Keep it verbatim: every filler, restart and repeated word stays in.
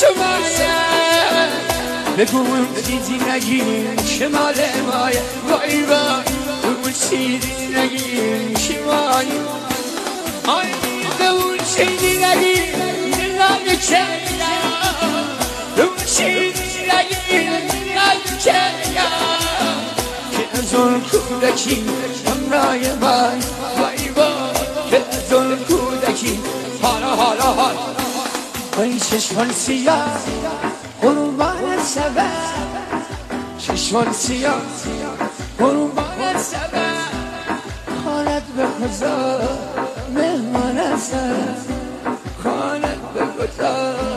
مایه بگو اون چیزی نگیم که مال مایه وای وای اون چیزی نگیم که مایه آی به اون چیزی نگیم دلال که اون چیزی نگیم دلال که که از اون کودکی همراه من وای وای که از اون کودکی حالا حالا حالا وای چشمان سیاه قربان سبب چشمان سیاه قربان سبب خانت به خدا مهمان است خانت به خدا